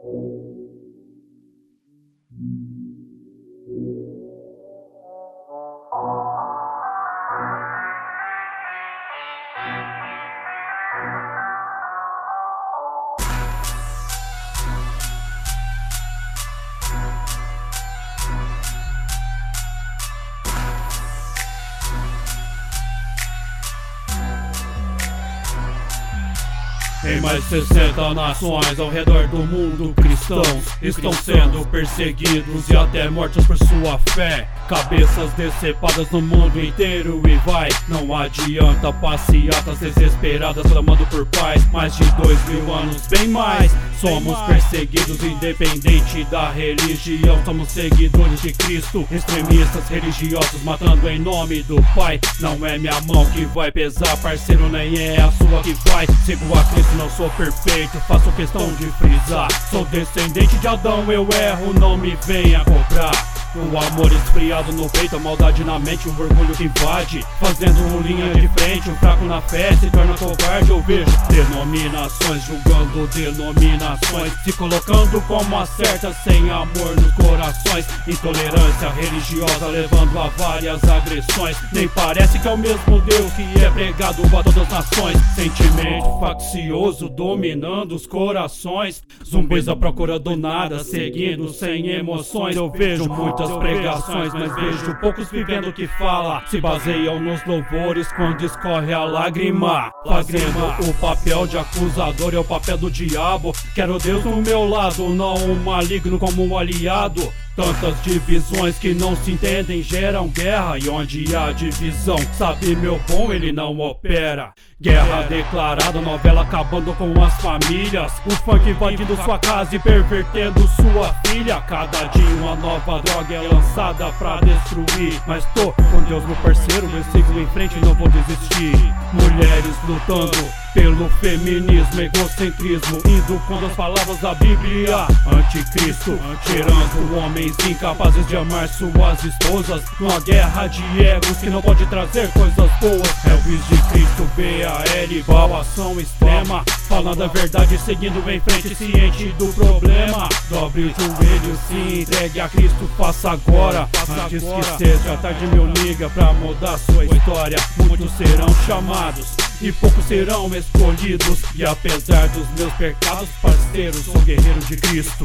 Em mais de 60 nações ao redor do mundo, cristãos estão sendo perseguidos e até mortos por sua fé. Cabeças decepadas no mundo inteiro e vai, não adianta passeatas desesperadas clamando por paz. Mais de 2000 anos, bem mais, somos perseguidos independente da religião. Somos seguidores de Cristo, extremistas religiosos matando em nome do Pai. Não é minha mão que vai pesar, parceiro, nem é a sua que vai. Sigo a Cristo, não sou perfeito, faço questão de frisar. Sou descendente de Adão, eu erro, não me venha cobrar. O amor esfriado no peito, a maldade na mente, o orgulho que invade, fazendo linha de frente, o fraco na fé se torna covarde. Eu vejo denominações julgando denominações, se colocando como a certa, sem amor nos corações. Intolerância religiosa levando a várias agressões. Nem parece que é o mesmo Deus que é pregado a todas as nações. Sentimento faccioso dominando os corações. Zumbis à procura do nada, seguindo sem emoções. Eu vejo muitas pregações, mas vejo poucos vivendo o que fala. Se baseiam nos louvores quando escorre a lágrima, fazendo o papel de acusador, é o papel do diabo. Quero Deus no meu lado, não um maligno como um aliado. Tantas divisões que não se entendem geram guerra, e onde há divisão, sabe meu bom, ele não opera. Guerra declarada, novela acabando com as famílias. O funk invadindo sua casa e pervertendo sua filha. Cada dia uma nova droga é lançada pra destruir. Mas tô com Deus, meu parceiro, eu sigo em frente e não vou desistir. Mulheres lutando pelo feminismo, egocentrismo, indo contra as palavras da Bíblia. Anticristo, tirando homens incapazes de amar suas esposas. Numa guerra de egos que não pode trazer coisas boas. Elvis de Cristo, BAL, igual ação extrema, falando a verdade, seguindo em frente, ciente do problema. Dobre o joelho, se entregue a Cristo, faça agora, antes que seja tarde, meu liga, pra mudar sua história. Muitos serão chamados e poucos serão escolhidos. E apesar dos meus pecados, parceiro, sou guerreiro de Cristo.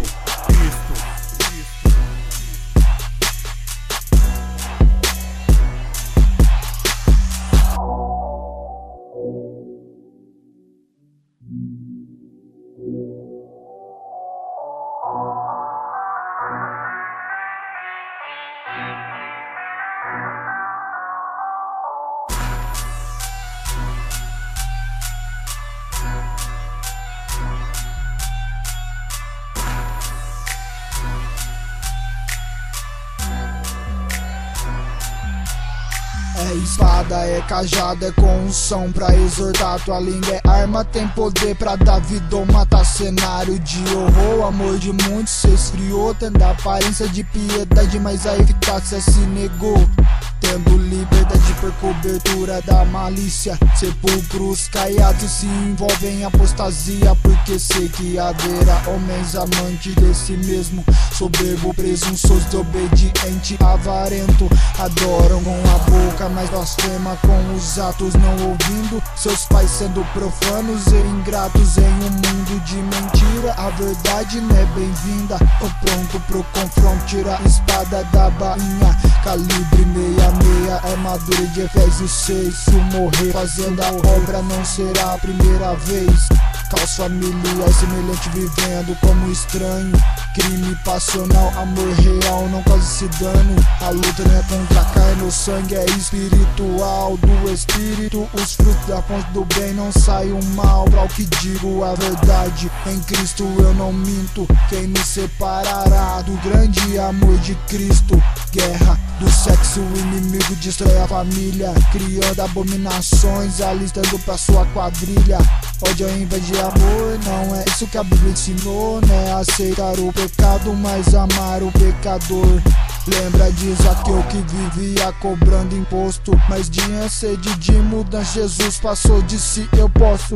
É espada, é cajada, é com unção pra exortar. Tua língua é arma, tem poder pra dar vida ou matar. Cenário de horror, amor de muitos se esfriou, tendo a aparência de piedade, mas a eficácia se negou. Tendo liberdade por cobertura da malícia, sepulcros caiados se envolvem em apostasia. Porque sei que haverá homens amantes desse mesmo, soberbo, presunçoso, desobediente, avarento. Adoram com a boca, mas blasfema com os atos, não ouvindo seus pais sendo profanos e ingratos em um mundo de mentira. A verdade não é bem-vinda, tô pronto pro confronto, tira a espada da bainha, calibre 66, armadura de Efésios 6. Se eu morrer fazendo a obra, não será a primeira vez. Caos familiar, semelhante vivendo como estranho. Crime passional, amor real, não causa esse dano. A luta não é contra a carne, o sangue é espiritual. Do espírito, os frutos da fonte do bem, não sai o mal. Pra o que digo a verdade, em Cristo eu não minto. Quem me separará do grande amor de Cristo? Guerra do sexo, o inimigo destrói a família, criando abominações, alistando pra sua quadrilha. Ódio ao invés de amor, não é isso que a Bíblia ensinou. Não é aceitar o pecado, mas amar o pecador. Lembra de Zaqueu que vivia cobrando imposto, mas tinha sede de mudança, Jesus passou, disse eu posso.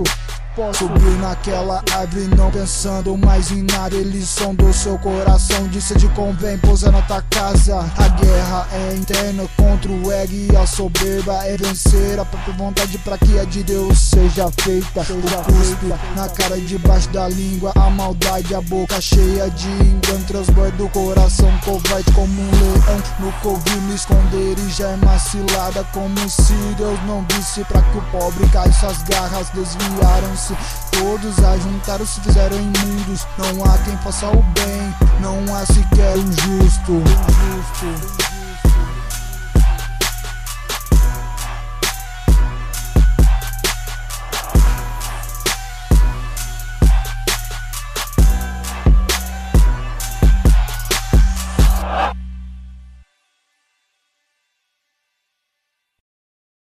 Subiu naquela árvore não pensando mais em nada. Ele sondou seu coração, disse de convém pousar na tua casa. A guerra é interna contra o ego e a soberba é vencer a própria vontade pra que a de Deus seja feita. O cuspe na cara e debaixo da língua, a maldade, a boca cheia de engano, transborda o coração covarde como um leão. Nunca ouvi me esconder e já é macilada, como se Deus não visse pra que o pobre caia. Suas garras desviaram-se, todos ajuntaram-se, fizeram imundos. Não há quem faça o bem, não há sequer um justo.